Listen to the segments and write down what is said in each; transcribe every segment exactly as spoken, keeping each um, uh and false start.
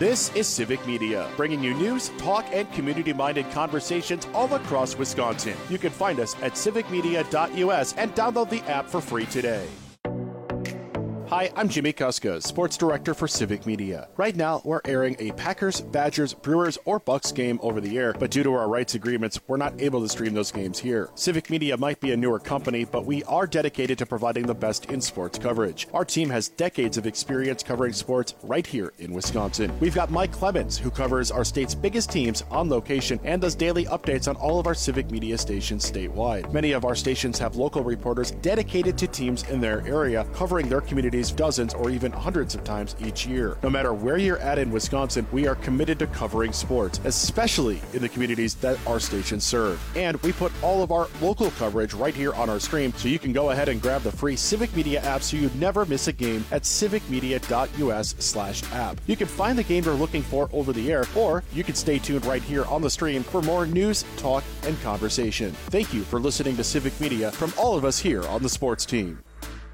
This is Civic Media, bringing you news, talk, and community-minded conversations all across Wisconsin. You can find us at civic media dot U S and download the app for free today. Hi, I'm Jimmy Kuska, Sports Director for Civic Media. Right now, we're airing a Packers, Badgers, Brewers, or Bucks game over the air, but due to our rights agreements, we're not able to stream those games here. Civic Media might be a newer company, but we are dedicated to providing the best in sports coverage. Our team has decades of experience covering sports right here in Wisconsin. We've got Mike Clemens, who covers our state's biggest teams on location and does daily updates on all of our Civic Media stations statewide. Many of our stations have local reporters dedicated to teams in their area, covering their communities dozens or even hundreds of times each year. No matter where you're at in Wisconsin, we are committed to covering sports, especially in the communities that our stations serve. And we put all of our local coverage right here on our stream, so you can go ahead and grab the free Civic Media app so you never miss a game at civic media dot U S slash app. You can find the game you're looking for over the air, or you can stay tuned right here on the stream for more news, talk, and conversation. Thank you for listening to Civic Media from all of us here on the sports team.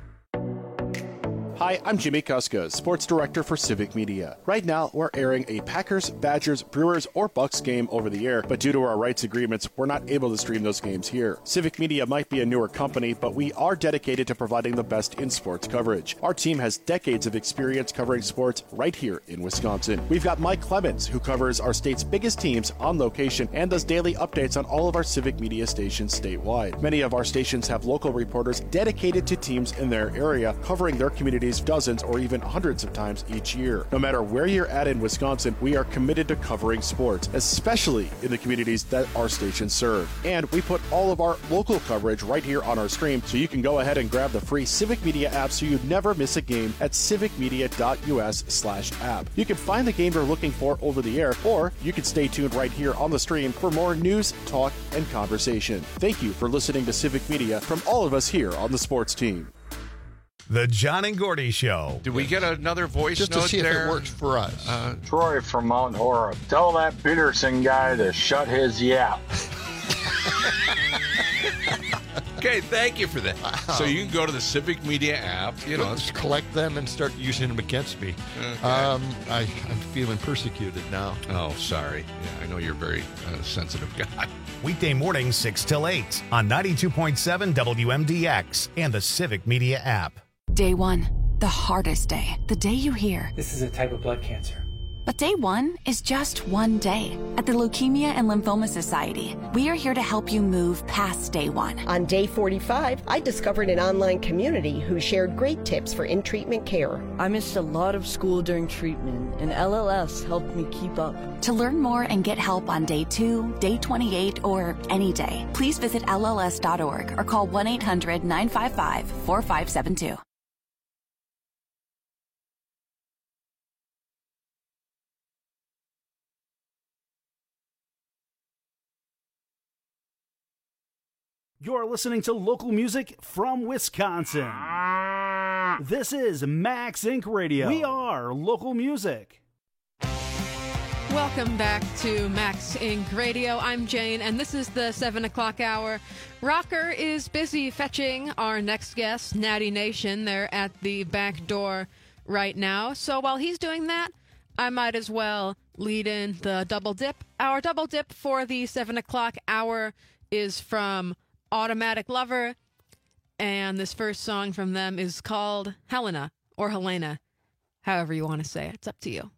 Hi, I'm Jimmy Kuska, Sports Director for Civic Media. Right now, we're airing a Packers, Badgers, Brewers, or Bucks game over the air, but due to our rights agreements, we're not able to stream those games here. Civic Media might be a newer company, but we are dedicated to providing the best in sports coverage. Our team has decades of experience covering sports right here in Wisconsin. We've got Mike Clemens, who covers our state's biggest teams on location and does daily updates on all of our Civic Media stations statewide. Many of our stations have local reporters dedicated to teams in their area, covering their communities dozens or even hundreds of times each year. No matter where you're at in Wisconsin, we are committed to covering sports, especially in the communities that our stations serve. And we put all of our local coverage right here on our stream, so you can go ahead and grab the free Civic Media app so you never miss a game at civic media dot U S slash app. You can find the game you're looking for over the air, or you can stay tuned right here on the stream for more news, talk, and conversation. Thank you for listening to Civic Media from all of us here on the sports team. The John and Gordy Show. Did we get another voice Just note to see there? if it works for us. Uh, Troy from Mount Horeb. Tell that Peterson guy to shut his yap. okay, thank you for that. Wow. So you can go to the Civic Media app. You know, Let's collect them and start using them against me. Okay. Um, I, I'm feeling persecuted now. Oh, sorry. Yeah, I know you're a very uh, sensitive guy. Weekday mornings six till eight on ninety-two point seven W M D X and the Civic Media app. Day one, the hardest day. The day you hear, this is a type of blood cancer. But day one is just one day. At the Leukemia and Lymphoma Society, we are here to help you move past day one. On day forty-five, I discovered an online community who shared great tips for in-treatment care. I missed a lot of school during treatment, and L L S helped me keep up. To learn more and get help on day two, day twenty-eight, or any day, please visit L L S dot org or call one eight hundred nine five five four five seven two. You're listening to local music from Wisconsin. This is Max Incorporated. Radio. We are local music. Welcome back to Max Incorporated. Radio. I'm Jane, and this is the seven o'clock hour. Rocker is busy fetching our next guest, Natty Nation. They're at the back door right now. So while he's doing that, I might as well lead in the double dip. Our double dip for the seven o'clock hour is from Automatic Lover, and this first song from them is called Helena, or Helena, however you want to say it. It's up to you.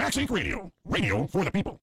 Max Inc Radio. Radio for the people.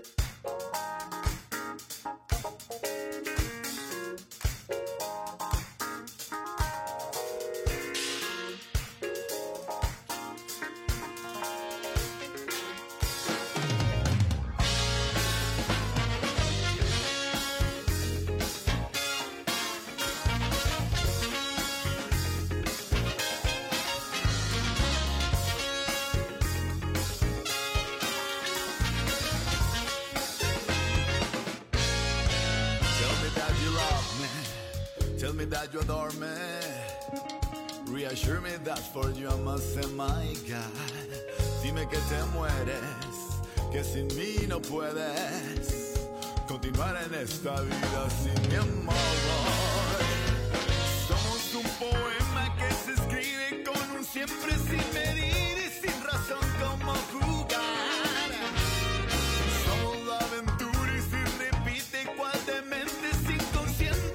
That you adore me, reassure me that for you I must say my God. Dime que te mueres, que sin mí no puedes continuar en esta vida sin mi amor. Somos un poema que se escribe con un siempre sin medir y sin razón como jugar. Somos la aventura y se repite cual dementes inconscientes.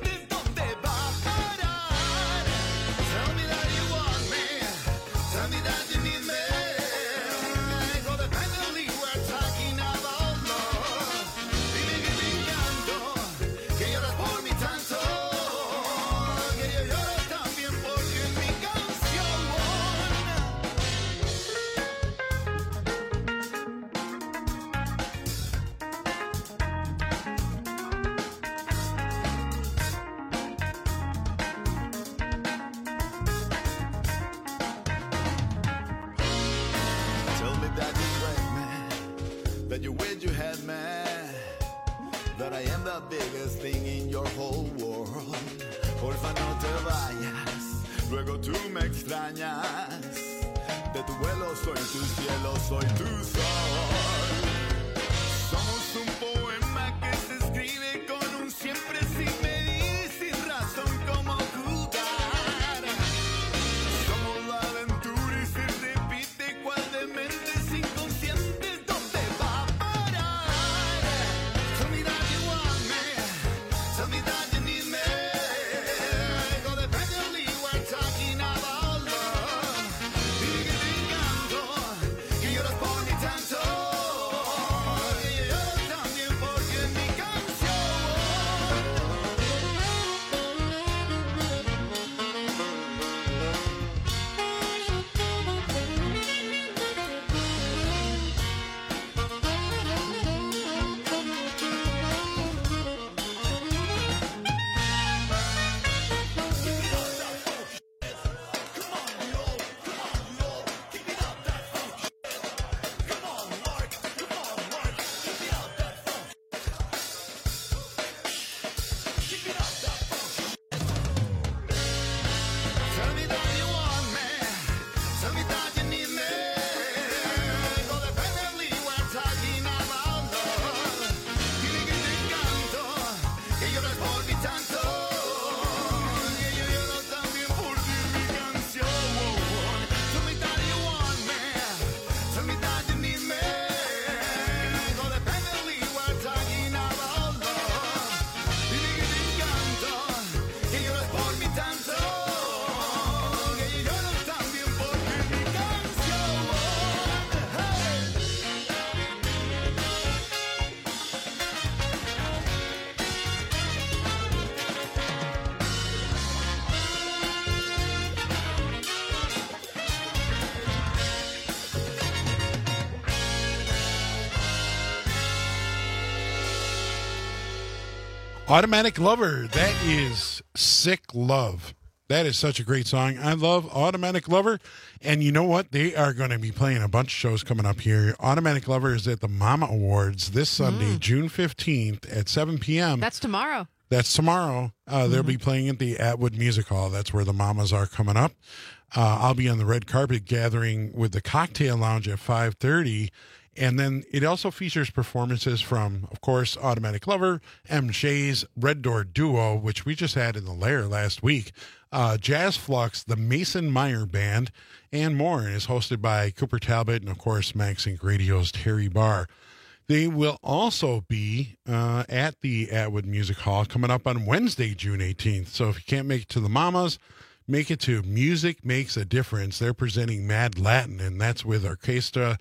That you wish you had me, that I am the biggest thing in your whole world. Porfa no te vayas, luego tú me extrañas. De tu vuelo soy tu cielo, soy tu sol. Somos un poema que se escribe con un siempre sin medir y sin razón como jugar. Somos la aventura y se repite cual dementes inconscientes. Automatic Lover, that is Sick Love. That is such a great song. I love Automatic Lover. And you know what? They are going to be playing a bunch of shows coming up here. Automatic Lover is at the Mama Awards this Sunday, mm. June fifteenth at seven p.m. That's tomorrow. That's tomorrow. Uh, mm-hmm. They'll be playing at the Atwood Music Hall. That's where the Mamas are coming up. Uh, I'll be on the red carpet gathering with the Cocktail Lounge at five thirty. And then it also features performances from, of course, Automatic Lover, M. Shays, Red Door Duo, which we just had in the Lair last week, uh, Jazz Flux, the Mason Meyer Band, and more. And is hosted by Cooper Talbot and, of course, Max Inc Radio's Terry Barr. They will also be uh, at the Atwood Music Hall coming up on Wednesday, June eighteenth. So if you can't make it to the Mamas, make it to Music Makes a Difference. They're presenting Mad Latin, and that's with Orchestra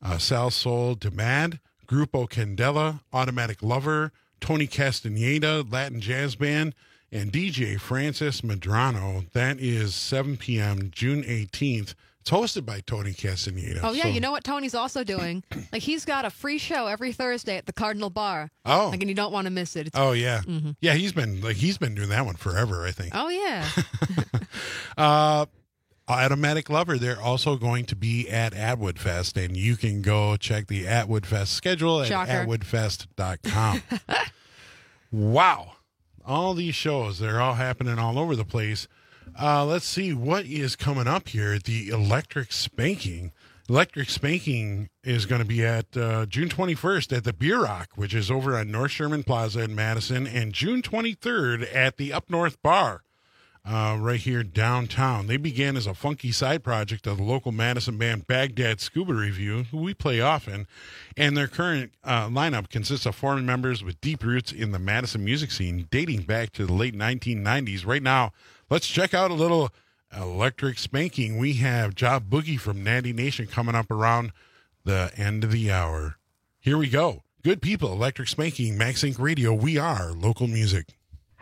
uh, Sal Sol Demad, Grupo Candela, Automatic Lover, Tony Castaneda, Latin Jazz Band, and D J Francis Medrano. That is seven p.m. June eighteenth. It's hosted by Tony Castaneda. Oh, yeah. So- You know what Tony's also doing? Like, he's got a free show every Thursday at the Cardinal Bar. Oh. Like, and you don't want to miss it. It's, Oh, yeah. Mhm. Yeah, he's been like he's been doing that one forever, I think. Oh, yeah. Uh, Automatic Lover, they're also going to be at Atwood Fest, and you can go check the Atwood Fest schedule at Shocker. atwood fest dot com. Wow. All these shows, they're all happening all over the place. Uh, let's see what is coming up here. The Electric Spanking. Electric Spanking is going to be at uh, June twenty-first at the Beer Rock, which is over on North Sherman Plaza in Madison, and June twenty-third at the Up North Bar. Uh, right here downtown. They began as a funky side project of the local Madison band Baghdad Scuba Review, who we play often, and their current uh, lineup consists of four members with deep roots in the Madison music scene dating back to the late nineteen nineties. Right now, let's check out a little Electric Spanking. We have Job Boogie from Natty Nation coming up around the end of the hour. Here we go. Good people, Electric Spanking, Max Inc Radio. We are local music.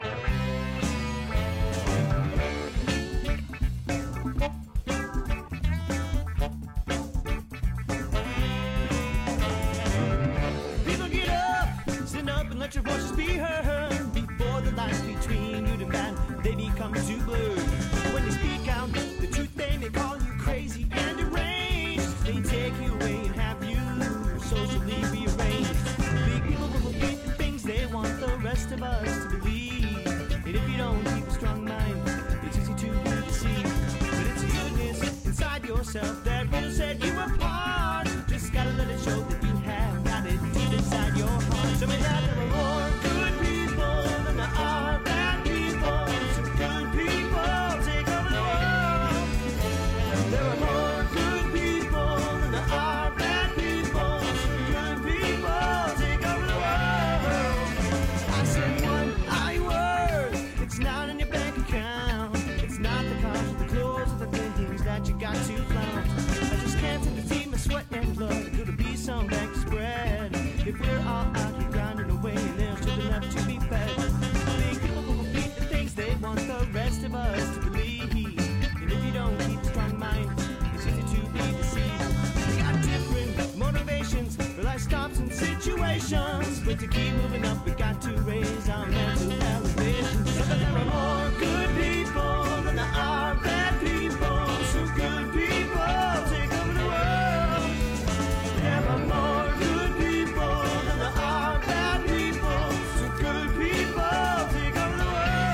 Let your voices be heard before the lines between you and man they become too blurred. When they speak out the truth, they may call you crazy and deranged. They take you away and have you socially rearranged. Big people will repeat the things they want the rest of us to believe. And if you don't keep a strong mind, it's easy to be deceived. But it's goodness inside yourself that will set you apart. Just gotta let it show that you have got it deep inside your heart. So may that there are more good people than there are bad people. So good people take over the world. There are more good people than there are bad people. So good people take over the world. I said one I word. It's not in your bank account. It's not the cars, the clothes, or the things that you got to flaunt. I just can't seem to see my sweat and blood. Could it be some back spread? If we're all out here grinding away and there's just enough to be fed. Big people will repeat the things they want the rest of us to believe. And if you don't keep a strong mind, it's easy to be deceived. We got different motivations for life stops and situations. But to keep moving up, we got to raise our mental elevation. So that there are more good people than there are bad people. So good people take over the world. There are more good people than there are bad people. So good people take over the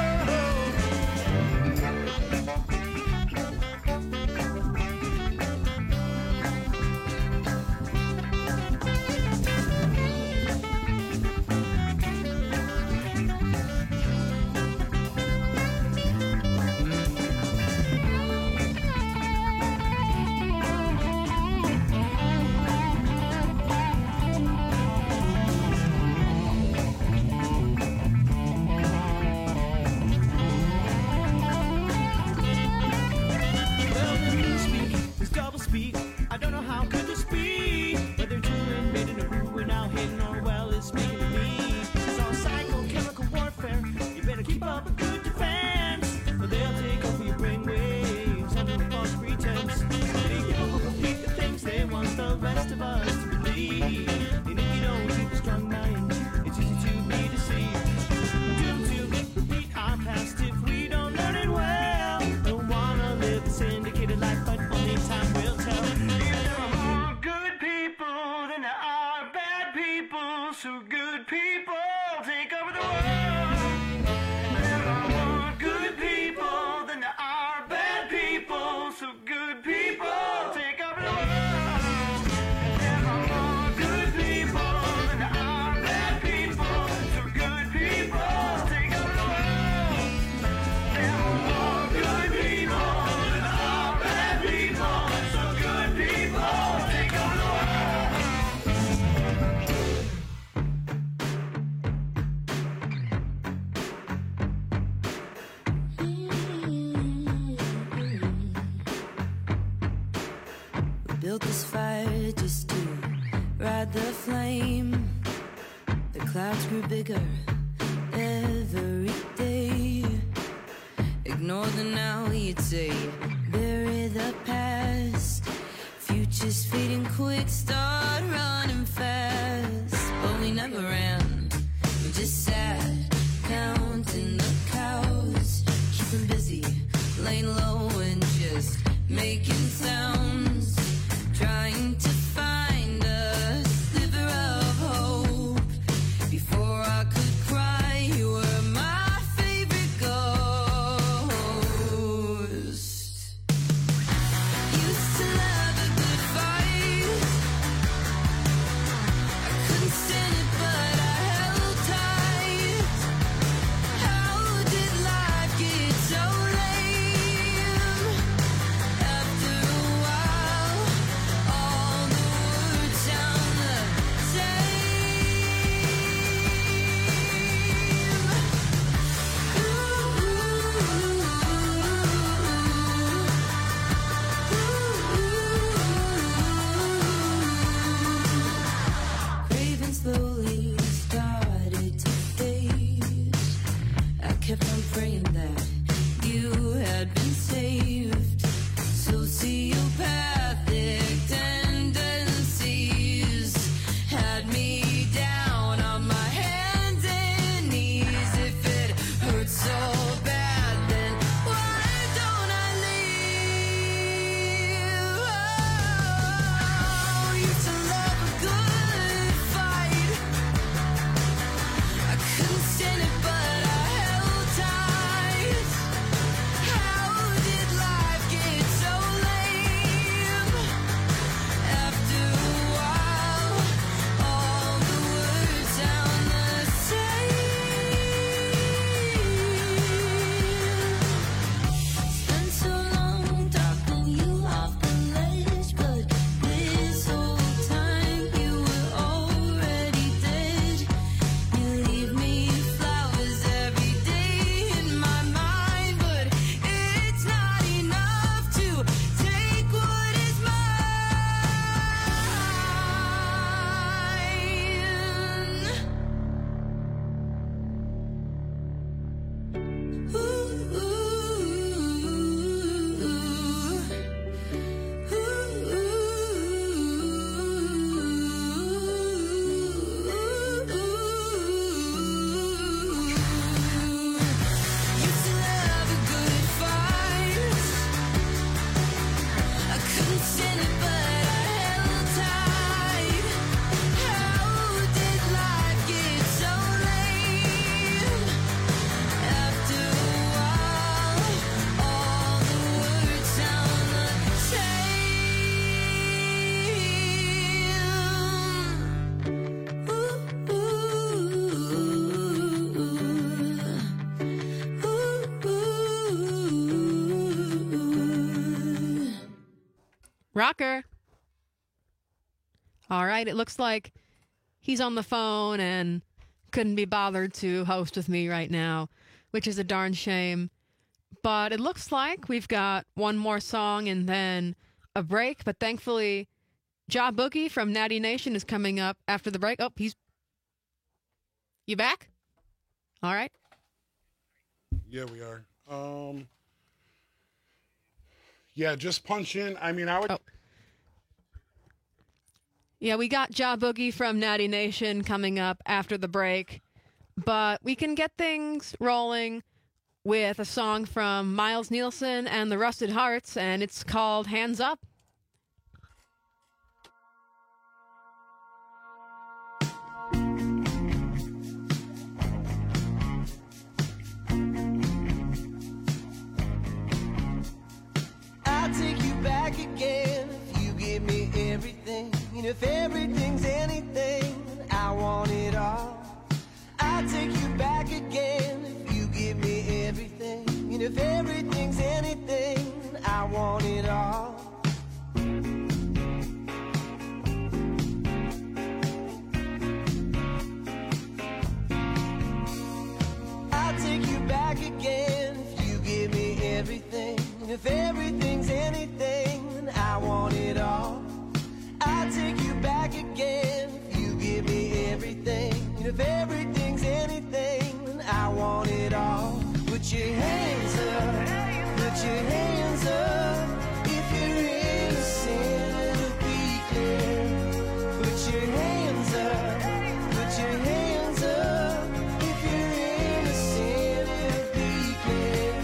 Well, the new speak is double speak. I don't know how could this be. Whether touring, made in a ruin, now hidden or well, it's speaking to me. It's all psychochemical warfare. You better keep up a good defense, or they'll take over your brainwaves under a false pretense. Big people will repeat the things they want the rest of us to believe. And if you don't keep a strong mind, it's easy to be deceived. Doomed to repeat our past if we don't learn it well. Don't wanna live a syndicated life, but only time will tell. If there are more good people than there are bad people, so good people take over the world. There are more good people than there are bad people, so good people take over the world. There are more good people than there are bad people, so good people take over the world. There are more good people than there are bad people, so good people take over the world. We built this fire just to ride the flame. The clouds grew bigger every day. Ignore the now, you'd say. Bury the past. Future's fading quick, start running fast. But we never ran, we just sat, counting the cows. Keeping busy, laying low and just making sounds. Trying to find a sliver of hope. Before I could cry, you were my favorite ghost. Used to love a good fight. I couldn't stand it, but I held tight. How did life get so lame? After a while, all the words sound the Craving slowly started to fade. I kept on praying that you had been saved. Sociopathic tendencies had me down on my hands and knees. If it hurts so bad, then why don't I leave? Oh, used to love a good fight. I couldn't stand it, but I held tight. How did life get so lame? After a while, all the words sound the same. Spent so long talking you off the ledge, but this whole time you were already dead. You leave me flowers every day in my mind, but it's not enough to take what is Used to love a good fight. I couldn't stand it, but I held tight. How did life get so lame? After a while, all the words sound the same. Rocker. All right, it looks like he's on the phone and couldn't be bothered to host with me right now, which is a darn shame. But it looks like we've got one more song and then a break. But thankfully, Ja Boogie from Natty Nation is coming up after the break. Oh, he's... You back? All right. Yeah, we are. Um, yeah, just punch in. I mean, I would. Oh. Yeah, we got Ja Boogie from Natty Nation coming up after the break. But we can get things rolling with a song from Miles Nielsen and the Rusted Hearts, and it's called Hands Up. I'll take you back again if you give me everything. And if everything's anything, I want it all. I'll take you back again if you give me everything. And if everything's anything, I want it all. I'll take you back again if you give me everything. And if everything's anything, I want it all. I'll take you back again And if everything's anything, then I want it all. Put your hands up, put your hands up. If you're innocent, it'll be clear. Put your hands up, put your hands up. If you're innocent, it'll be clear.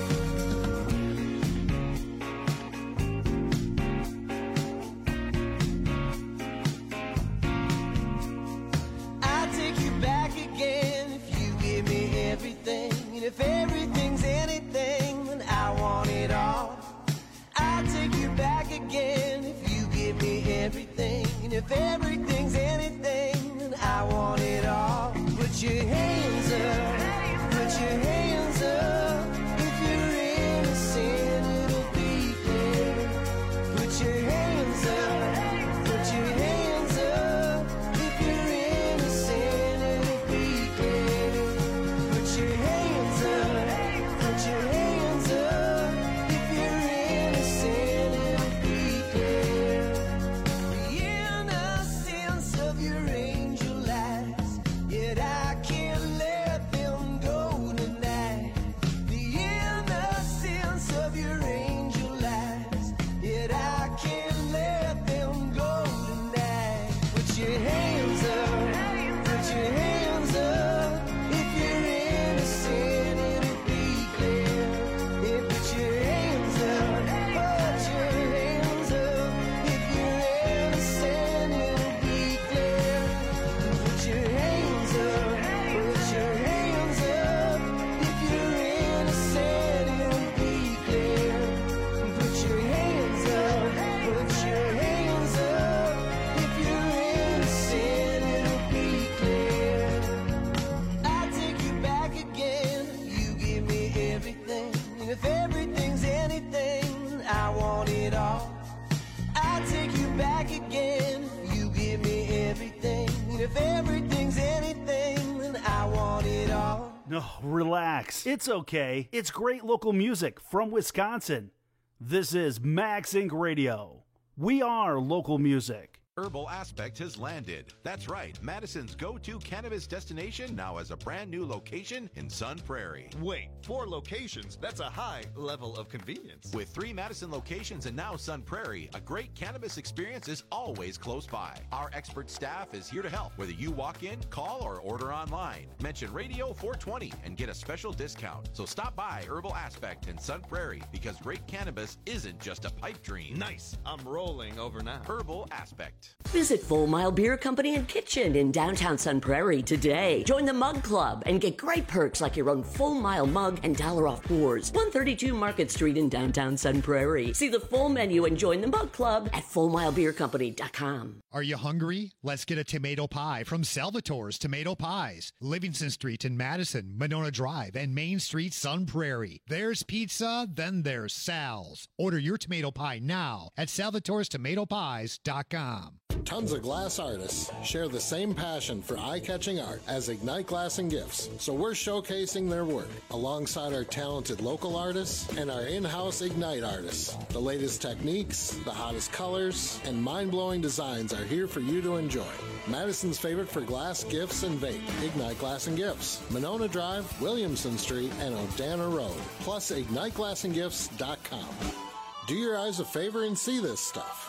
I'll take you back again if you give me everything. And if everything's anything, then I want it all. I'll take you back again if you give me everything. And if everything's anything, then I want it all. Put your hands up, put your hands up. If you're innocent, it'll be clear. Put your hands up, put your hands up. If you're innocent, it'll be clear. Put your hands up, put your hands up. If you're innocent, it'll be clear. The innocence of your angel eyes, yet I can't let them go tonight. The innocence of your angel eyes, yet I can't let them go tonight. Put your hands up, put your hands up. If you're innocent, it'll be clear. Yeah, put your hands up, put your hands up. If you're innocent, it'll be clear. Put your hands up, put your hands up. If you're innocent, it'll be clear. Put your hands up, put your hands up. If you're innocent, it'll be clear. I'll take you back again. You give me everything. And if everything's anything, I want it all. I'll take you back again. You give me everything. And if everything's anything, then I want it all. No, relax. It's okay. It's great local music from Wisconsin. This is Max Inc Radio. We are local music. Herbal Aspect has landed. That's right. Madison's go-to cannabis destination now has a brand new location in Sun Prairie. Wait, four locations? That's a high level of convenience. With three Madison locations and now Sun Prairie, a great cannabis experience is always close by. Our expert staff is here to help, whether you walk in, call, or order online. Mention Radio four twenty and get a special discount. So stop by Herbal Aspect in Sun Prairie, because great cannabis isn't just a pipe dream. Nice. I'm rolling over now. Herbal Aspect. Visit Full Mile Beer Company and Kitchen in downtown Sun Prairie today. Join the Mug Club and get great perks like your own Full Mile mug and dollar off pours. one thirty-two Market Street in downtown Sun Prairie. See the full menu and join the Mug Club at full mile beer company dot com. Are you hungry? Let's get a tomato pie from Salvatore's Tomato Pies. Livingston Street in Madison, Monona Drive, and Main Street, Sun Prairie. There's pizza, then there's Sal's. Order your tomato pie now at salvatores tomato pies dot com. Tons of glass artists share the same passion for eye-catching art as Ignite Glass and Gifts, so we're showcasing their work alongside our talented local artists and our in-house Ignite artists. The latest techniques, the hottest colors, and mind-blowing designs are here for you to enjoy. Madison's favorite for glass, gifts, and vape, Ignite Glass and Gifts, Monona Drive, Williamson Street, and Odana Road, plus ignite glass and gifts dot com. Do your eyes a favor and see this stuff.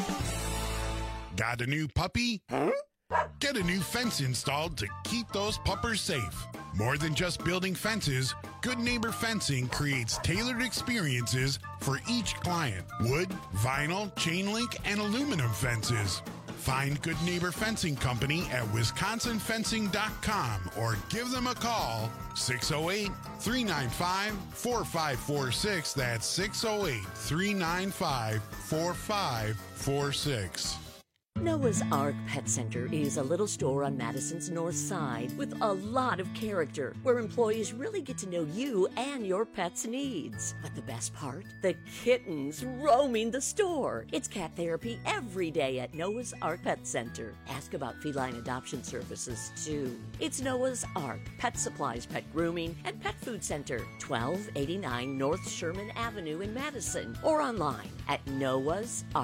Got a new puppy? Huh? Get a new fence installed to keep those puppers safe. More than just building fences, Good Neighbor Fencing creates tailored experiences for each client. Wood, vinyl, chain link, and aluminum fences. Find Good Neighbor Fencing Company at wisconsin fencing dot com or give them a call, six oh eight, three nine five, four five four six. That's six oh eight, three nine five, four five four six. Noah's Ark Pet Center is a little store on Madison's north side with a lot of character, where employees really get to know you and your pet's needs. But the best part? The kittens roaming the store. It's cat therapy every day at Noah's Ark Pet Center. Ask about feline adoption services, too. It's Noah's Ark Pet Supplies, Pet Grooming, and Pet Food Center, twelve eighty-nine North Sherman Avenue in Madison, or online at noahs ark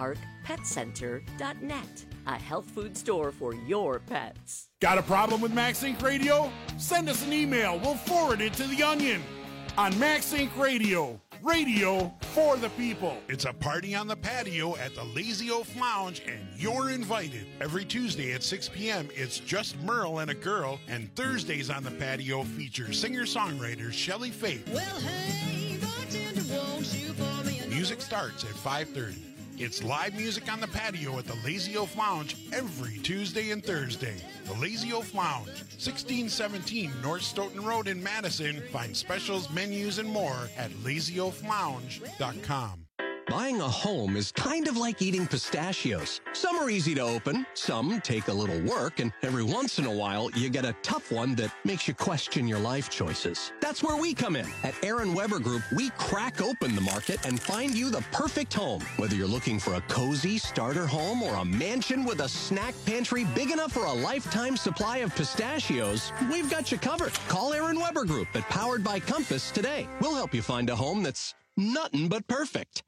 pet center dot net, a health food store for your pets. Got a problem with Max Inc Radio? Send us an email. We'll forward it to The Onion. On Max Inc Radio, radio for the people. It's a party on the patio at the Lazy Oaf Lounge, and you're invited. Every Tuesday at six p.m., it's just Merle and a girl, and Thursdays on the patio feature singer-songwriter Shelley Faith. Well, hey, bartender, won't you pour me a Music starts at five thirty. It's live music on the patio at the Lazy Oaf Lounge every Tuesday and Thursday. The Lazy Oaf Lounge, sixteen seventeen North Stoughton Road in Madison. Find specials, menus, and more at lazy oaf lounge dot com. Buying a home is kind of like eating pistachios. Some are easy to open, some take a little work, and every once in a while, you get a tough one that makes you question your life choices. That's where we come in. At Aaron Weber Group, we crack open the market and find you the perfect home. Whether you're looking for a cozy starter home or a mansion with a snack pantry big enough for a lifetime supply of pistachios, we've got you covered. Call Aaron Weber Group at Powered by Compass today. We'll help you find a home that's nothing but perfect.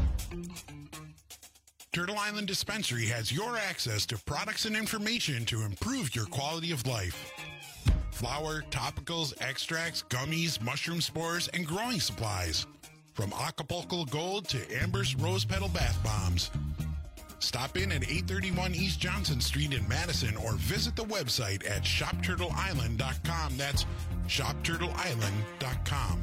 Turtle Island Dispensary has your access to products and information to improve your quality of life. Flour, topicals, extracts, gummies, mushroom spores, and growing supplies. From Acapulco Gold to Amber's Rose Petal Bath Bombs. Stop in at eight thirty-one East Johnson Street in Madison or visit the website at shop turtle island dot com. That's shop turtle island dot com.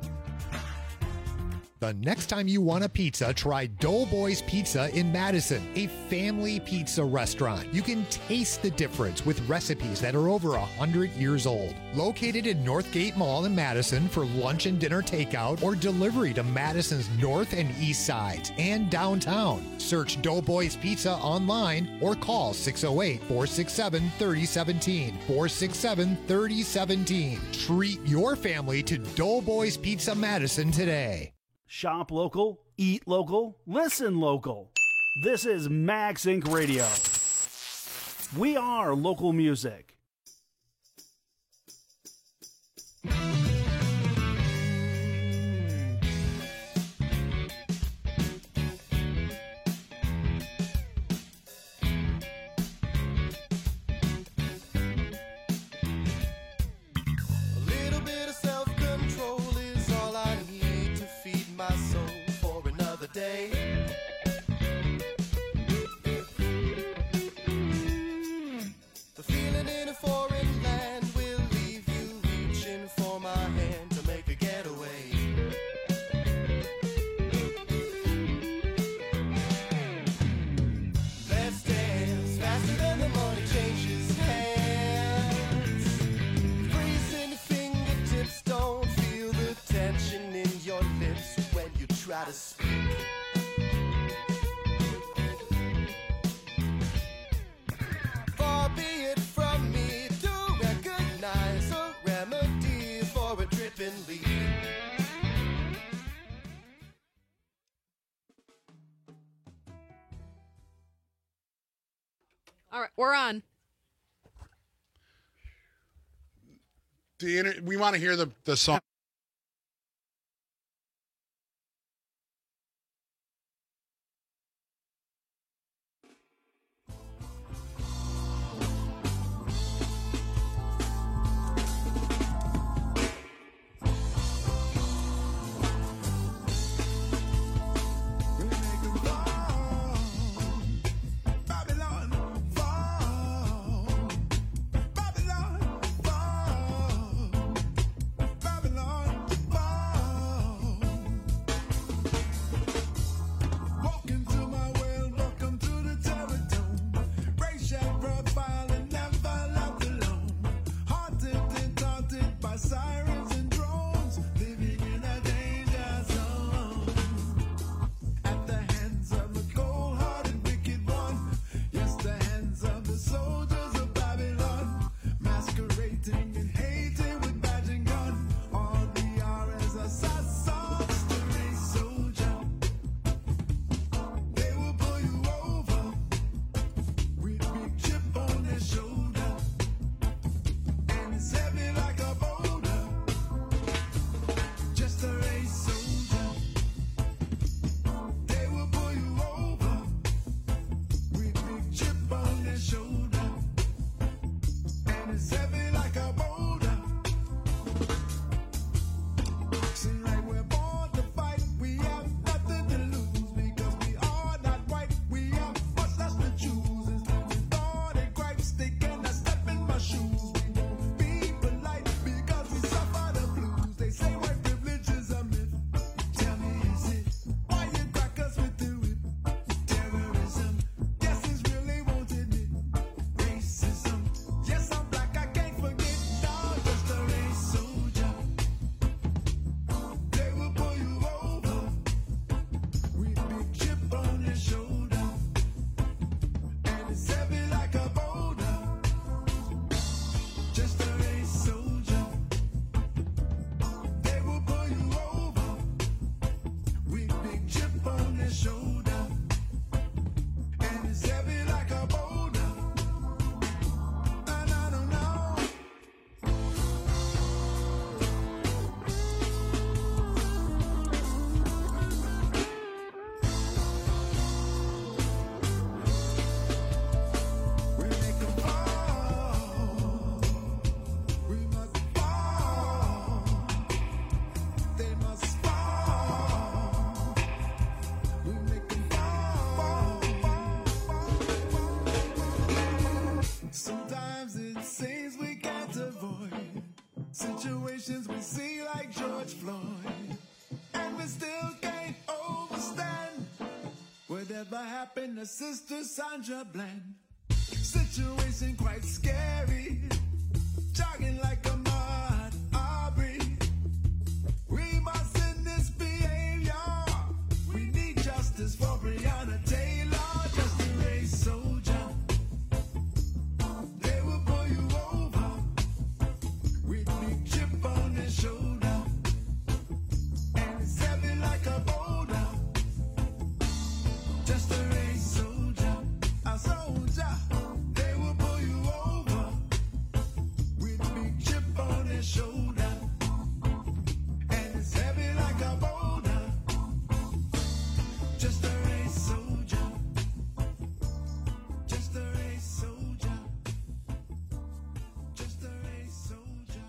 The next time you want a pizza, try Doughboys Pizza in Madison, a family pizza restaurant. You can taste the difference with recipes that are over one hundred years old. Located in Northgate Mall in Madison for lunch and dinner takeout or delivery to Madison's north and east sides and downtown. Search Doughboys Pizza online or call six oh eight, four six seven, three oh one seven, four six seven, three oh one seven. Treat your family to Doughboys Pizza Madison today. Shop local, eat local, listen local. This is Max Inc Radio. We are local music. All right, we're on. The inter- we want to hear the, the song. Babylon, the happiness, Sister Sandra Bland. Situation quite scary. Jogging like a mud Aubrey. We must end this behavior. We need justice for Breonna Taylor. Just a race soldier. They will pull you over with big chip on their shoulder. And it's heavy like a boulder. Just a race soldier. A soldier. They will pull you over with big chip on their shoulder. And it's heavy like a boulder. Just a race soldier. Just a race soldier. Just a race soldier.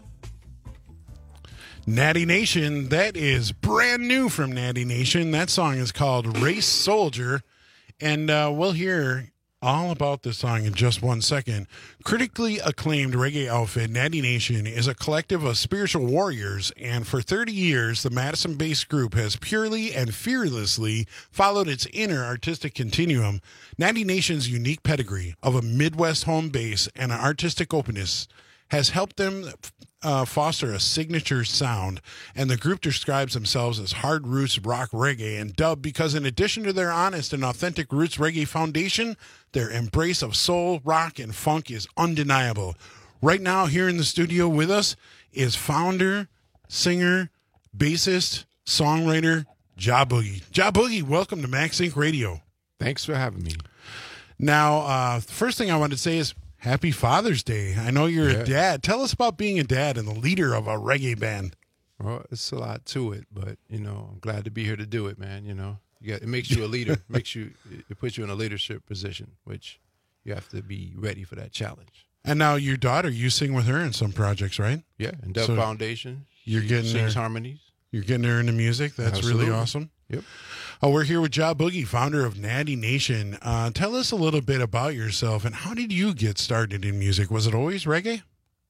Natty Nation, that is brand new from Natty Nation. That song is called Race Soldier. And uh, we'll hear all about this song in just one second. Critically acclaimed reggae outfit, Natty Nation, is a collective of spiritual warriors, and for thirty years, the Madison-based group has purely and fearlessly followed its inner artistic continuum. Natty Nation's unique pedigree of a Midwest home base and an artistic openness has helped them uh, foster a signature sound, and the group describes themselves as hard roots rock reggae and dub because in addition to their honest and authentic roots reggae foundation, their embrace of soul, rock, and funk is undeniable. Right now, here in the studio with us is founder, singer, bassist, songwriter, Ja Boogie. Ja Boogie, welcome to Max Inc Radio. Thanks for having me. Now, uh, the first thing I want to say is Happy Father's Day. I know you're Yeah. a dad. Tell us about being a dad and the leader of a reggae band. Well, it's a lot to it, but you know, I'm glad to be here to do it, man. You know, you got, it makes you a leader. makes you it puts you in a leadership position, which you have to be ready for that challenge. And now your daughter, you sing with her in some projects, right? Yeah, and Dove So Foundation. You're she getting sings her, harmonies. You're getting her into music. That's Absolutely. really awesome. Yep. Oh, we're here with Ja Boogie, founder of Natty Nation. Uh, tell us a little bit about yourself and how did you get started in music? Was it always reggae?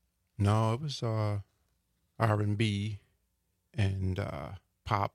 No, it was uh, R and B and uh, pop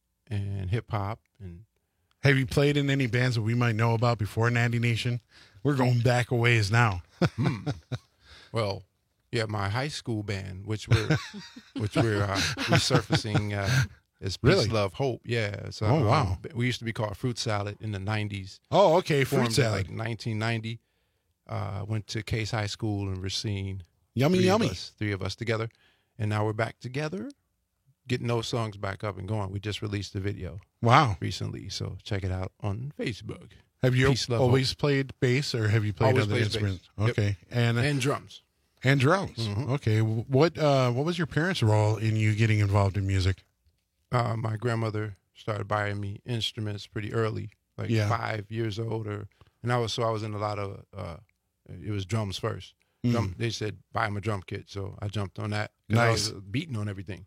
and hip hop. And Have you played in any bands that we might know about before Natty Nation? We're going back a ways now. hmm. Well, yeah, my high school band, which we're which we're uh, resurfacing. Uh, It's Peace, Really? Love, Hope. Yeah. So, Oh, wow. um, we used to be called Fruit Salad in the nineties. Oh, okay, Fruit Formed in, Salad. like nineteen ninety. Uh, went to Case High School in Racine. Yummy, three yummy. Of us, three of us together. And now we're back together, getting those songs back up and going. We just released the video. Wow. Recently. So check it out on Facebook. Have you Peace, Love, always Hope. played bass or have you played Always other plays instruments? bass. Yep. Okay. And And drums. And drums. Mhm. Okay. What uh, what was your parents' role in you getting involved in music? Uh, my grandmother started buying me instruments pretty early, like Yeah. five years old, or and I was so I was in a lot of uh, it was drums first. Drum, Mm. They said buy him a drum kit, so I jumped on that. 'Cause I was Nice. beating on everything,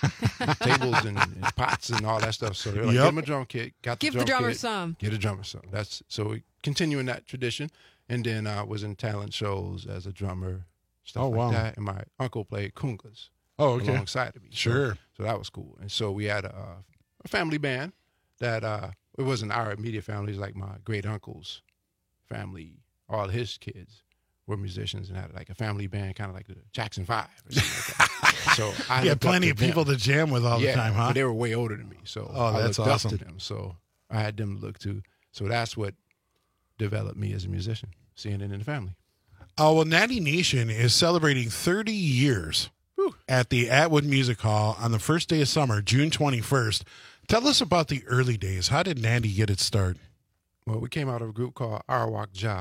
tables and, and pots and all that stuff. So they're like, Yep. get him a drum kit. Got the Give the drum drummer kit, some. Get a drummer some. That's so we continuing that tradition, and then I was in talent shows as a drummer, stuff Oh, like wow. that. And my uncle played congas. Oh, okay. Alongside of me. So- Sure. So, that was cool. And so we had a, uh, a family band that uh, it wasn't our immediate family. It was like my great uncle's family. All his kids were musicians and had like a family band, kind of like the Jackson Five. Or something like that. So I You had looked up plenty to of people them. to jam with all the Yeah, time, huh? But they were way older than me, so Oh, I that's looked awesome. up to them. So I had them to look to. So that's what developed me as a musician, seeing it in the family. Oh, well, Natty Nation is celebrating thirty years at the Atwood Music Hall on the first day of summer, June twenty-first. Tell us about the early days. How did Natty get its start? Well, we came out of a group called Arawak Ja,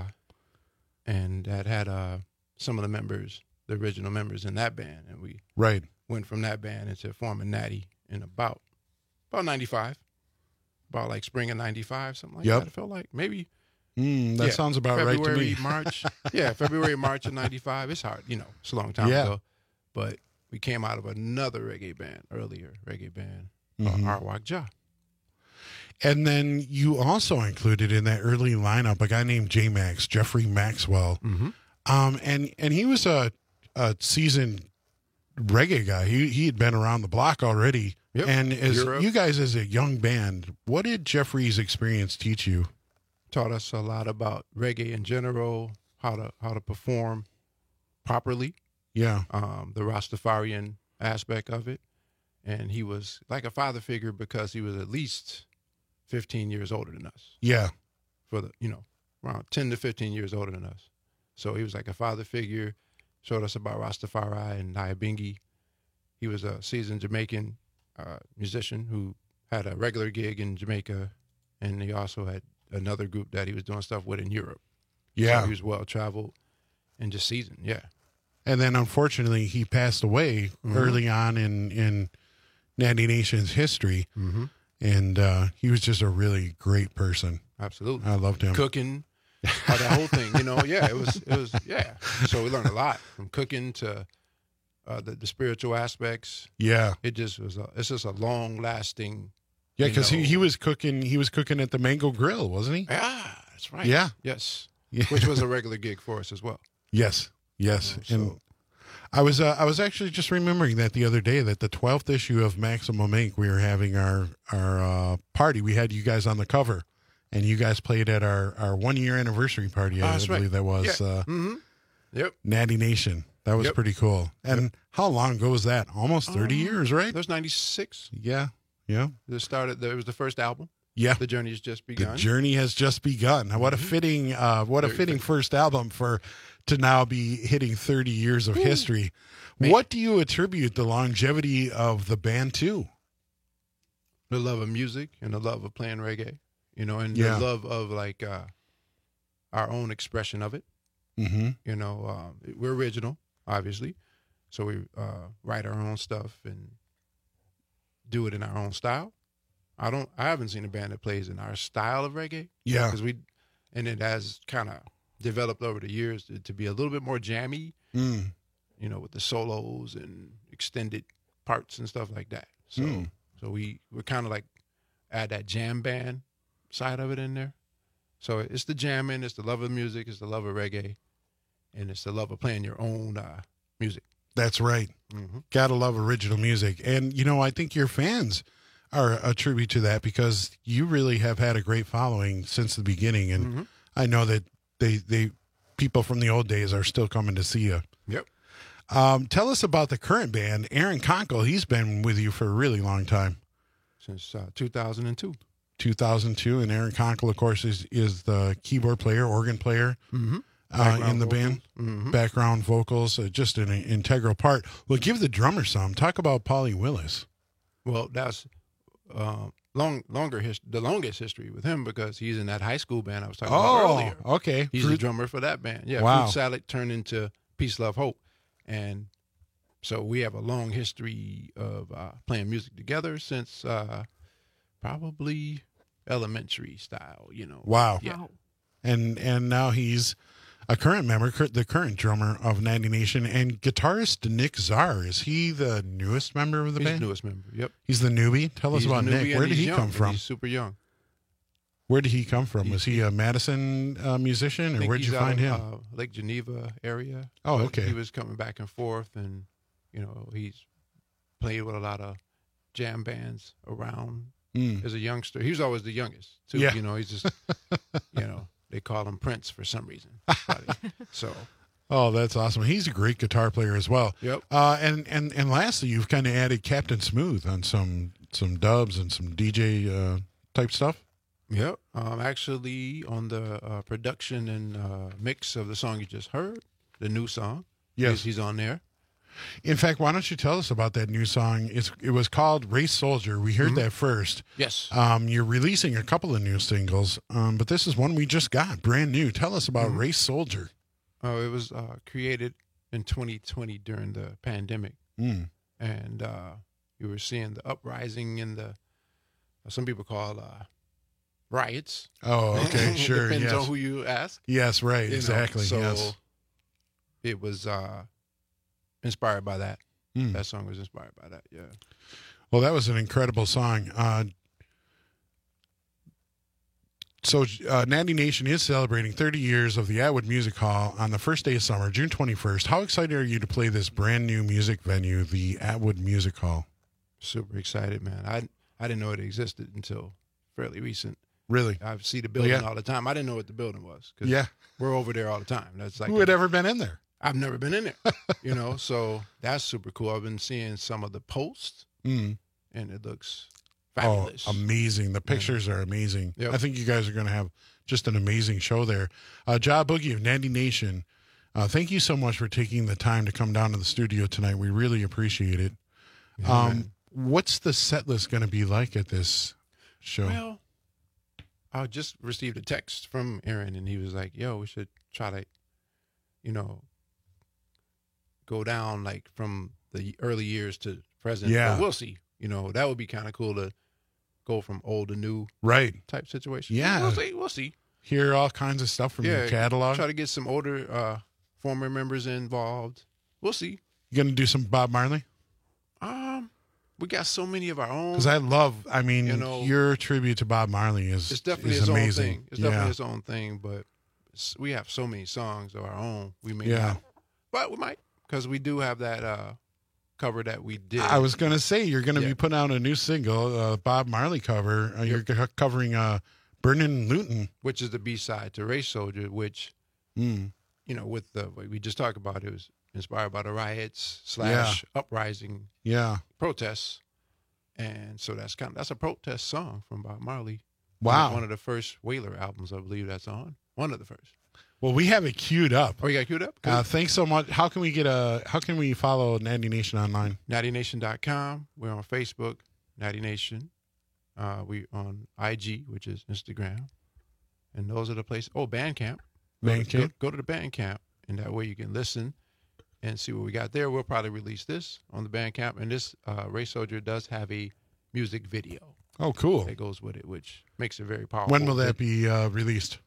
and that had uh, some of the members, the original members in that band, and we Right. went from that band into forming Natty in about about ninety-five, about like spring of ninety-five, something like Yep. that. It felt like maybe. Mm, that yeah, sounds about February, right to me. March, yeah, February, March of ninety-five. It's hard, you know, it's a long time Yeah. ago, but we came out of another reggae band earlier, reggae band, Mhm. uh, Arawak Ja. And then you also included in that early lineup a guy named J Max, Jeffrey Maxwell. Mm-hmm. Um, and, and he was a, a seasoned reggae guy. He, he had been around the block already. Yep. And as Europe. you guys, as a young band, what did Jeffrey's experience teach you? taught us a lot about reggae in general, how to how to perform properly. Yeah. Um, the Rastafarian aspect of it. And he was like a father figure because he was at least fifteen years older than us. Yeah. For the, you know, around ten to fifteen years older than us. So he was like a father figure, showed us about Rastafari and Nyabingi. He was a seasoned Jamaican uh, musician who had a regular gig in Jamaica, and he also had another group that he was doing stuff with in Europe. Yeah. So he was well-traveled and just seasoned, yeah. And then, unfortunately, he passed away Mhm. early on in, in Natty Nation's history. Mm-hmm. And uh, he was just a really great person. Absolutely. I loved him. Cooking, uh, that whole thing, you know, yeah, it was, it was, yeah. So we learned a lot from cooking to uh, the, the spiritual aspects. Yeah. It just was, a, it's just a long lasting. Yeah, because he, he was cooking, he was cooking at the Mango Grill, wasn't he? Yeah, that's right. Yeah. Yes. Yeah. Which was a regular gig for us as well. Yes. Yes. So- and I was uh, I was actually just remembering that the other day that the twelfth issue of Maximum Ink, we were having our our uh, party. We had you guys on the cover, and you guys played at our, our one year anniversary party. Oh, I that's believe right. that was Yeah. uh, Mm-hmm. Yep. Natty Nation. That was Yep. pretty cool. And how long ago was that? Almost thirty Um, years, right? That was ninety-six. Yeah. Yeah. It started, it was the first album. Yeah. The journey has just begun. The journey has just begun. What a fitting, uh, what a Very fitting fitting. first album for to now be hitting thirty years of history. What do you attribute the longevity of the band to? The love of music and the love of playing reggae, you know, and Yeah. the love of like uh, our own expression of it. Mm-hmm. You know, uh, we're original, obviously, so we uh, write our own stuff and do it in our own style. I don't. I haven't seen a band that plays in our style of reggae. Yeah. because we, and it has kind of developed over the years to, to be a little bit more jammy. Mm. You know, with the solos and extended parts and stuff like that. So, Mm. so we we're kind of like add that jam band side of it in there. So it's the jamming, it's the love of music, it's the love of reggae, and it's the love of playing your own uh, music. That's right. Mhm. Gotta love original music. And, you know, I think your fans are a tribute to that because you really have had a great following since the beginning. And Mhm. I know that they, they, people from the old days are still coming to see you. Yep. Um, tell us about the current band, Aaron Conkle. He's been with you for a really long time. Since uh, two thousand two. two thousand two. And Aaron Conkle, of course, is, is the keyboard player, organ player. Mm-hmm. Uh, in the band, Mhm. background vocals, uh, just an integral part. Well, give the drummer some. Talk about Paulie Willis. Well, that's uh, long, longer his, the longest history with him because he's in that high school band I was talking about Oh, earlier. okay. He's the Fruit- drummer for that band. Yeah, Wow. Fruit Salad turned into Peace, Love, Hope, and so we have a long history of uh, playing music together since uh, probably elementary style. You know. Wow. Yeah. And and now he's a current member, cur- the current drummer of Natty Nation, and guitarist Nick Czar. Is he the newest member of the He's band? the newest member. Yep. He's the newbie. Tell us He's about the newbie Nick. and Where did he's he young, come and from? He's super young. Where did he come from? Was he a Madison uh, musician, I or think where'd he's you out find of, him? Uh, Lake Geneva area. Oh, But okay. He was coming back and forth, and you know he's played with a lot of jam bands around Mm. as a youngster. He was always the youngest too. Yeah. You know, he's just you know they call him Prince for some reason. probably. So Oh, that's awesome. He's a great guitar player as well. Yep. Uh, and, and, and lastly, you've kind of added Captain Smooth on some some dubs and some D J uh, type stuff. Yep. Um, actually, on the uh, production and uh, mix of the song you just heard, the new song. Yes. he's, he's on there. In fact, why don't you tell us about that new song? It's, it was called Race Soldier. We heard Mhm. that first. Yes. Um, you're releasing a couple of new singles, um, but this is one we just got, brand new. Tell us about Mhm. Race Soldier. Oh, it was uh, created in twenty twenty during the pandemic, Mm. and uh, you were seeing the uprising in the uh, some people call uh, riots. Oh, okay, sure. Depends yes. on who you ask. Yes, right, You know, exactly. So yes. it was uh, inspired by that. Mm. That song was inspired by that. Yeah. Well, that was an incredible song. Uh, so, uh, Natty Nation is celebrating thirty years of the Atwood Music Hall on the first day of summer, June twenty-first. How excited are you to play this brand new music venue, the Atwood Music Hall? Super excited, man. I I didn't know it existed until fairly recent. Really? I see the building Yeah. all the time. I didn't know what the building was. 'Cause Yeah. we're over there all the time. That's like Who had ever been in there? I've never been in there. You know, so that's super cool. I've been seeing some of the posts, Mm. and it looks fabulous. Oh, amazing. The pictures are amazing. Yep. I think you guys are going to have just an amazing show there. Uh, Ja Boogie of Nandy Nation, uh, thank you so much for taking the time to come down to the studio tonight. We really appreciate it. Yeah, um, man. what's the set list going to be like at this show? Well, I just received a text from Aaron, and he was like, "Yo, we should try to, you know, go down like from the early years to present. Yeah. But we'll see. You know, that would be kind of cool to go from old to new, Right. type situation. Yeah. we'll see. We'll see. Hear all kinds of stuff from your catalog. Try to get some older uh, former members involved. We'll see. You going to do some Bob Marley? Um, we got so many of our own. Because I love, I mean, You know, your tribute to Bob Marley is, It's definitely is its amazing. own thing. It's yeah. definitely its own thing, but s- we have so many songs of our own. We may Yeah. not, but we might, because we do have that uh, cover that we did. I was going to say, you're going to Yeah. be putting out a new single, uh, Bob Marley cover. Uh, You're co- covering uh, Burnin' Luton. which is the B side to Race Soldier, which Mm. you know, with the what we just talked about, it was inspired by the riots slash uprising Yeah. protests, and so that's kind of that's a protest song from Bob Marley. Wow. one of the first Whaler albums, I believe that's on. One of the first. Well, we have it queued up. Oh, you got it queued up? Good. Uh, thanks so much. How can we get a? How can we follow Nandy Nation online? natty nation dot com. We're on Facebook, Natty Nation. Uh, we on I G, which is Instagram, and those are the places. Oh, Bandcamp. Go to- Bandcamp? Go, go to the Bandcamp, and that way you can listen and see what we got there. We'll probably release this on the Bandcamp, and this uh, Race Soldier does have a music video. Oh, cool. That goes with it, which makes it very powerful. When will that be uh, released?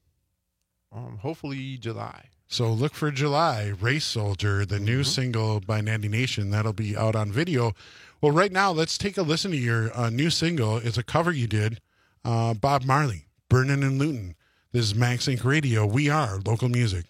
Um, hopefully July. So look for July, Race Soldier, the new single by Nandy Nation. That'll be out on video. Well, right now, let's take a listen to your uh, new single. It's a cover you did, uh, Bob Marley, Burnin' and Luton. This is Max Inc Radio. We are local music.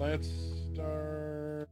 let's start.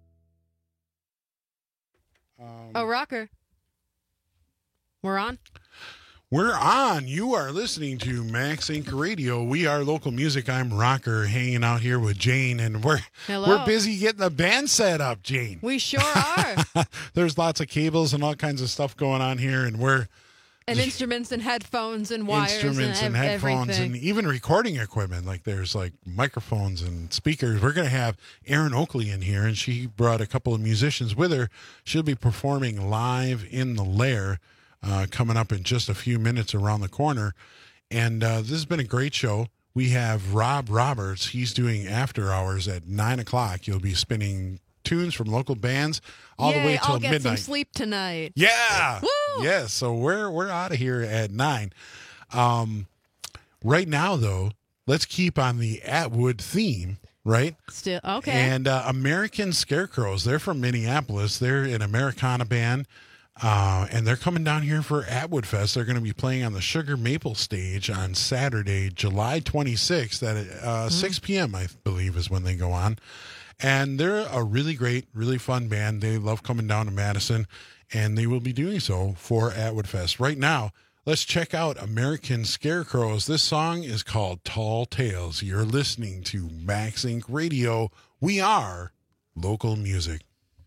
Um, Oh, Rocker. We're on? We're on. You are listening to Max Inc Radio. We are local music. I'm Rocker, hanging out here with Jane, and we're Hello. we're busy getting the band set up, Jane. We sure are. There's lots of cables and all kinds of stuff going on here, and we're And instruments and headphones and wires instruments and, and, ev- headphones everything. and even recording equipment. Like there's like microphones and speakers. We're going to have Erin Oakley in here, and she brought a couple of musicians with her. She'll be performing live in the Lair uh, coming up in just a few minutes around the corner. And uh, this has been a great show. We have Rob Roberts. He's doing after hours at nine o'clock. You'll be spinning tunes from local bands all Yay, the way till I'll get midnight. some sleep tonight. Yeah. Woo! Yes. So we're we're out of here at nine. Um, right now, though, let's keep on the Atwood theme, right? Still okay. And uh, American Scarecrows. They're from Minneapolis. They're an Americana band. Uh, and they're coming down here for Atwood Fest. They're going to be playing on the Sugar Maple stage on Saturday, July twenty-sixth at uh, mm-hmm. six p.m., I believe, is when they go on. And they're a really great, really fun band. They love coming down to Madison, and they will be doing so for Atwood Fest. Right now, let's check out American Scarecrows. This song is called Tall Tales. You're listening to Max Inc Radio. We are local music.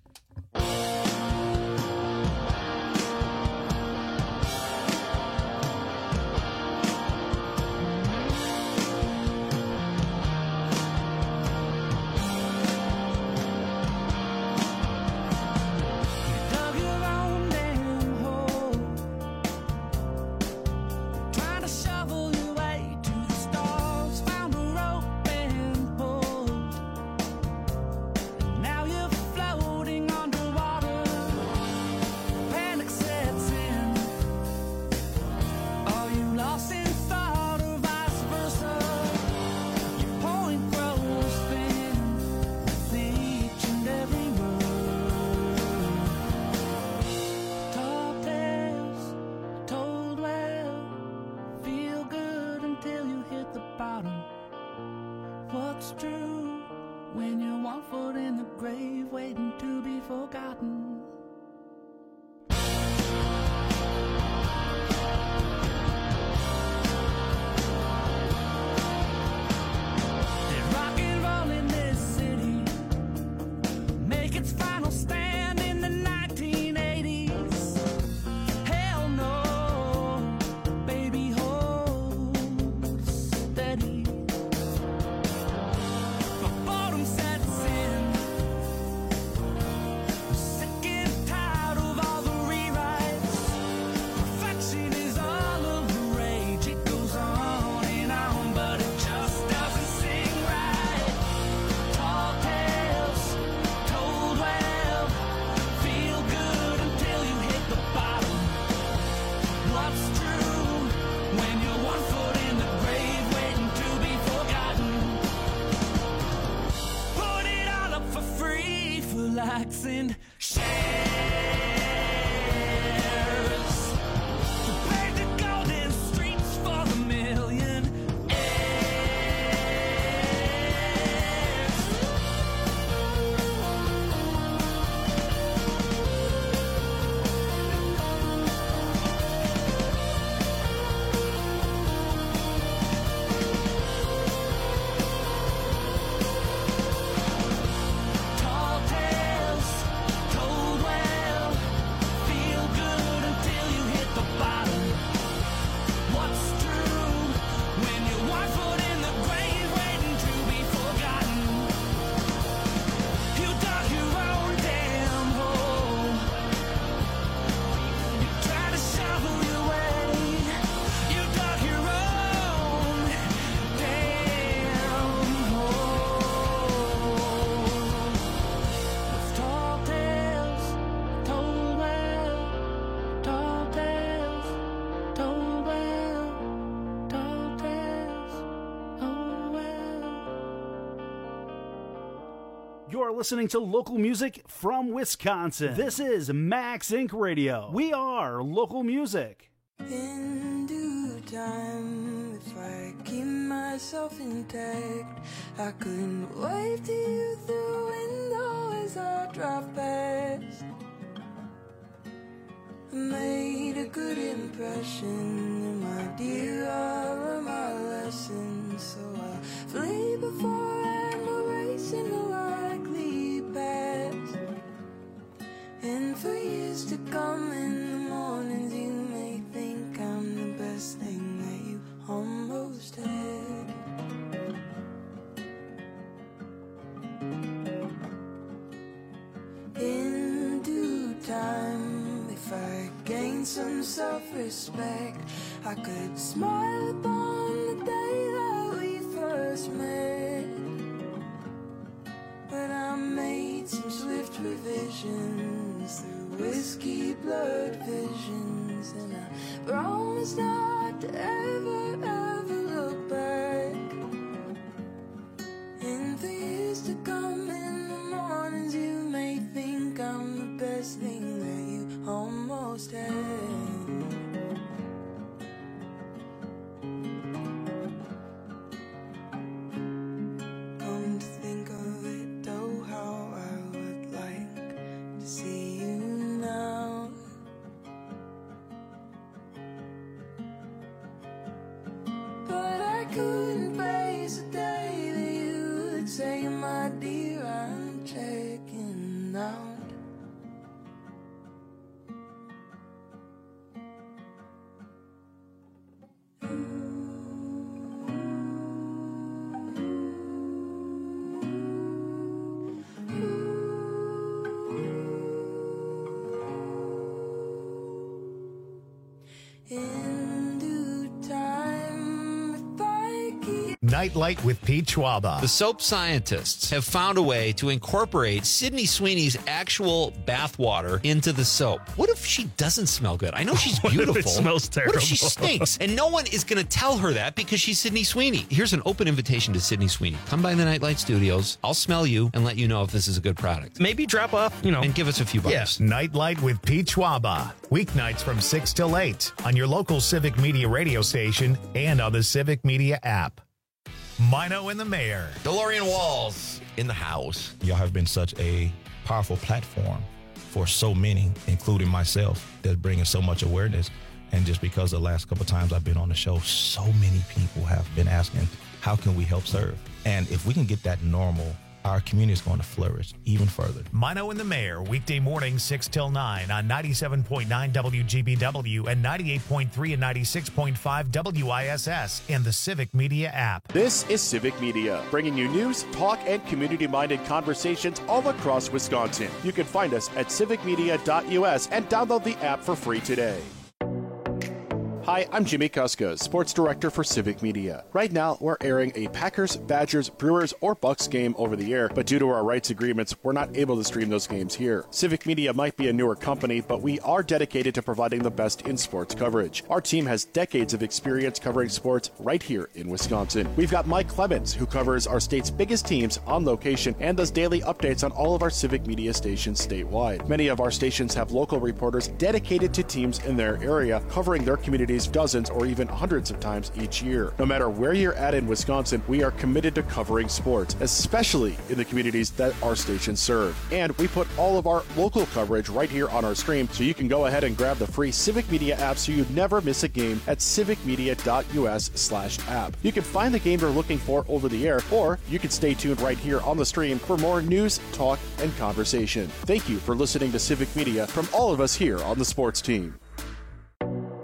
You're listening to local music from Wisconsin. This is Max Inc Radio. We are local music. In due time, if I keep myself intact. I couldn't wave to you through the window as I drive past. I made a good impression, and my dear, I learned my lesson. So I flee before I'm erasing the likely past. And for years to come, in the mornings you may think I'm the best thing that you almost had. In due time, if I gain some self-respect, I could smile upon the day that we first met. But I made some swift revisions through whiskey blood visions, and I promised not to ever, ever look back. In the years to come, in the mornings you may think I'm the best thing that you almost had. Come to think of it, though, how I would like to see you now. But I couldn't face a day that you would say, my dear, I'm checking out. In due time, if I keep Nightlight with Pete Schwaba. The soap scientists have found a way to incorporate Sydney Sweeney's actual bathwater into the soap. What if she doesn't smell good? I know she's What if it beautiful. smells What if she terrible? stinks? And no one is going to tell her that because she's Sydney Sweeney. Here's an open invitation to Sydney Sweeney. Come by the Nightlight Studios. I'll smell you and let you know if this is a good product. Maybe drop off, you know. And give us a few bucks. Yes. Nightlight with Pete Schwaba. Weeknights from six till eight on your local Civic Media radio station and on the Civic Media app. Mino and the Mayor. DeLorean Walls in the house. Y'all have been such a powerful platform for so many, including myself, that's bringing so much awareness. And just because the last couple of times I've been on the show, so many people have been asking, how can we help serve? And if we can get that normal, our community is going to flourish even further. Mino and the Mayor, weekday mornings six till nine on ninety-seven point nine W G B W and ninety-eight point three and ninety-six point five W I S S and the Civic Media app. This is Civic Media, bringing you news, talk, and community-minded conversations all across Wisconsin. You can find us at civic media dot U S and download the app for free today. Hi, I'm Jimmy Kuska, Sports Director for Civic Media. Right now, we're airing a Packers, Badgers, Brewers, or Bucks game over the air, but due to our rights agreements, we're not able to stream those games here. Civic Media might be a newer company, but we are dedicated to providing the best in sports coverage. Our team has decades of experience covering sports right here in Wisconsin. We've got Mike Clemens, who covers our state's biggest teams on location and does daily updates on all of our Civic Media stations statewide. Many of our stations have local reporters dedicated to teams in their area, covering their communities dozens or even hundreds of times each year. No matter where you're at in Wisconsin, we are committed to covering sports, especially in the communities that our stations serve. And we put all of our local coverage right here on our stream, so you can go ahead and grab the free Civic Media app so you never miss a game at civic media dot U S slash app. You can find the game you're looking for over the air, or you can stay tuned right here on the stream for more news, talk, and conversation. Thank you for listening to Civic Media from all of us here on the sports team.